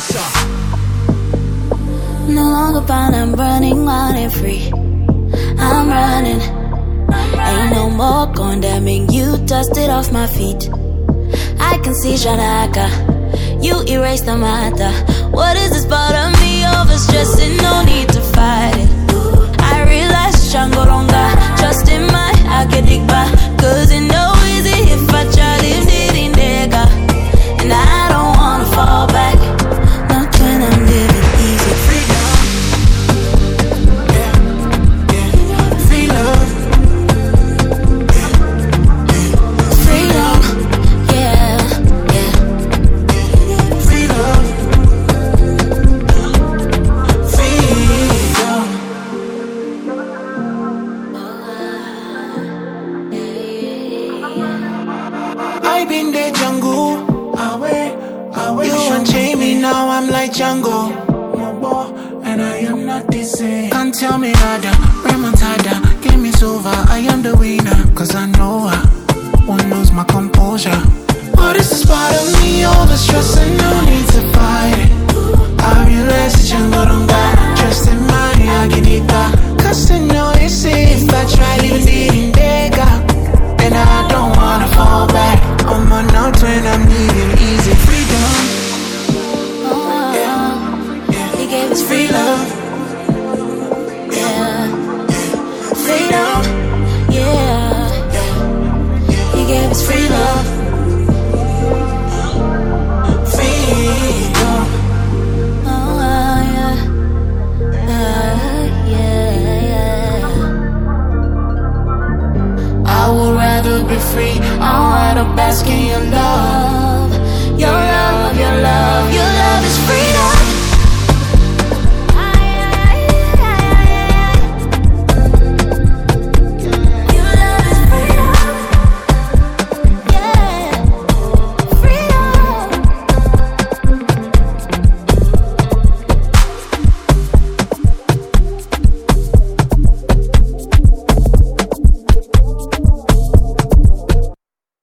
No longer bound, I'm running wild and free. I'm running. Ain't no more condemning. You dusted off my feet. I can see Janaka. You erased the matter. What is this part of me overstressing? No need to fight it. I realize Django Longa. Trust in my Akedigba. Cause it no easy if I try live it in Dega. And I don't wanna fall back. Not when I'm living easy. Freedom. Yeah, yeah. Free love. Freedom. Yeah, yeah. Free love. Freedom. I've been the jungle. You unchain me, now I'm like Django. And I am not the same. Can't tell me nada, remontada. Game is over, I am the winner. Cause I know I won't lose my composure. What is this part of me over stressing? No need to fight it. I realize that Django don't got trust in my Aginita. Cause I know it's safe, I try living it in Dega. And I don't wanna fall back. I'm on out when I'm needing easy freedom. He gave us Free love. yeah. Freedom, yeah. He gave us free love. Freedom. Oh, yeah. Yeah. I would rather be free. I'd rather bask in your love. Your love, your love, your